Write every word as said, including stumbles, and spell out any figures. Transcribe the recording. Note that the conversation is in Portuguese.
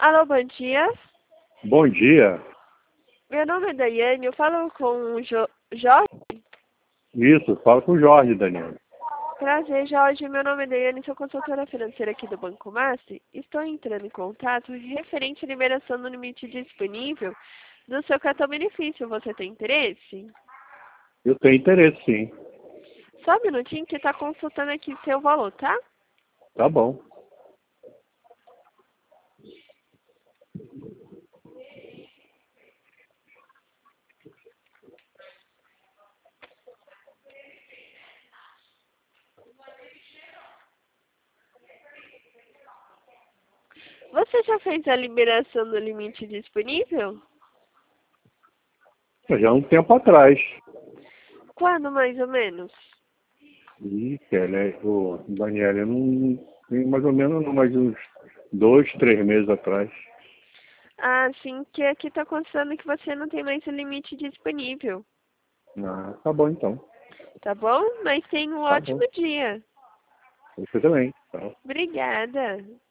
Alô, bom dia. Bom dia. Meu nome é Daiane, eu falo com o jo Jorge. Isso, fala com o Jorge, Daniel. Prazer, Jorge. Meu nome é Daiane, sou consultora financeira aqui do Banco Master. Estou entrando em contato referente à liberação do limite disponível do seu cartão benefício. Você tem interesse? Eu tenho interesse, sim. Só um minutinho que está consultando aqui seu valor, tá? Tá bom. Você já fez a liberação do limite disponível? Já há um tempo atrás. Quando, mais ou menos? Ih, Kelly, o Daniel, eu não tem mais ou menos mais uns dois, três meses atrás. Ah, sim, que aqui está constando que você não tem mais o limite disponível. Ah, tá bom então. Tá bom? Mas tenha um Tá ótimo bom. dia. Você também. Tá. Obrigada.